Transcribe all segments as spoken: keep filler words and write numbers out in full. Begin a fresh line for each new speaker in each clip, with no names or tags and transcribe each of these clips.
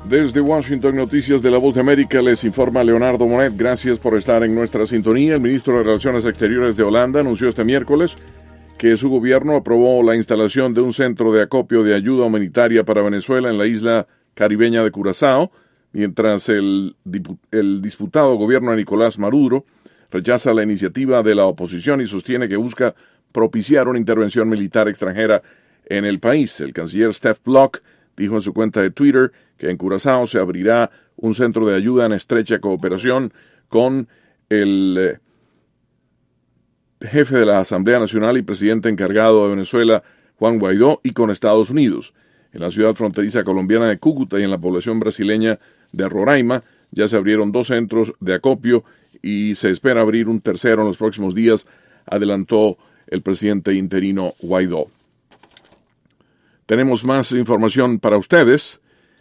Desde Washington, Noticias de la Voz de América, les informa Leonardo Bonet. Gracias por estar en nuestra sintonía. El ministro de Relaciones Exteriores de Holanda anunció este miércoles que su gobierno aprobó la instalación de un centro de acopio de ayuda humanitaria para Venezuela en la isla caribeña de Curazao, mientras el, el disputado gobierno de Nicolás Maduro rechaza la iniciativa de la oposición y sostiene que busca propiciar una intervención militar extranjera en el país. El canciller Stef Blok dijo en su cuenta de Twitter que en Curazao se abrirá un centro de ayuda en estrecha cooperación con el eh, jefe de la Asamblea Nacional y presidente encargado de Venezuela, Juan Guaidó, y con Estados Unidos. En la ciudad fronteriza colombiana de Cúcuta y en la población brasileña de Roraima ya se abrieron dos centros de acopio y se espera abrir un tercero en los próximos días, adelantó el presidente interino Guaidó. Tenemos más información para ustedes.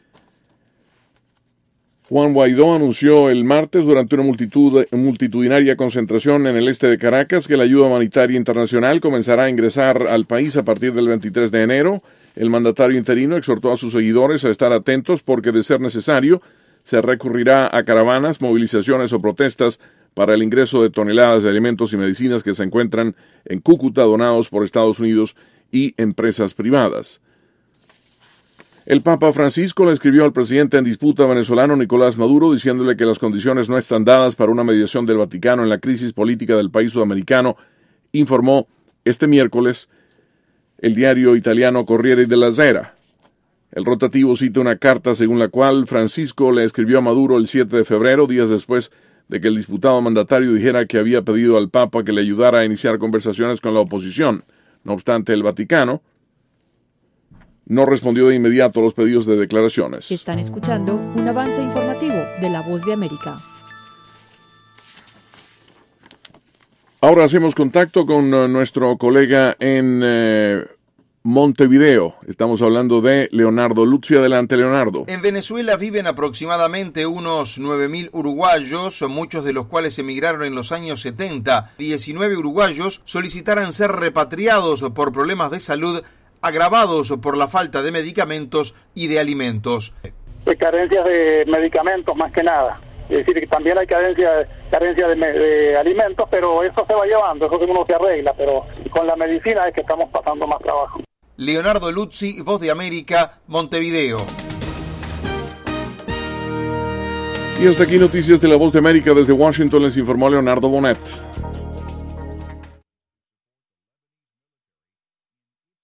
Juan Guaidó anunció el martes durante una multitud, multitudinaria concentración en el este de Caracas que la ayuda humanitaria internacional comenzará a ingresar al país a partir del veintitrés de enero. El mandatario interino exhortó a sus seguidores a estar atentos porque, de ser necesario, se recurrirá a caravanas, movilizaciones o protestas para el ingreso de toneladas de alimentos y medicinas que se encuentran en Cúcuta, donados por Estados Unidos y empresas privadas. El Papa Francisco le escribió al presidente en disputa venezolano Nicolás Maduro diciéndole que las condiciones no están dadas para una mediación del Vaticano en la crisis política del país sudamericano, informó este miércoles el diario italiano Corriere della Sera. El rotativo cita una carta según la cual Francisco le escribió a Maduro el siete de febrero, días después de que el disputado mandatario dijera que había pedido al Papa que le ayudara a iniciar conversaciones con la oposición. No obstante, el Vaticano no respondió de inmediato a los pedidos de declaraciones.
Están escuchando un avance informativo de La Voz de América.
Ahora hacemos contacto con uh, nuestro colega en uh, Montevideo. Estamos hablando de Leonardo Luzzi. Adelante, Leonardo.
En Venezuela viven aproximadamente unos nueve mil uruguayos, muchos de los cuales emigraron en los años setenta. diecinueve uruguayos solicitaran ser repatriados por problemas de salud agravados por la falta de medicamentos y de alimentos.
De carencias de medicamentos más que nada. Es decir, que también hay carencia, carencia de, de alimentos, pero eso se va llevando, eso uno se arregla, pero con la medicina es que estamos pasando más trabajo.
Leonardo Luzzi, Voz de América, Montevideo.
Y hasta aquí Noticias de la Voz de América. Desde Washington les informó Leonardo Bonet.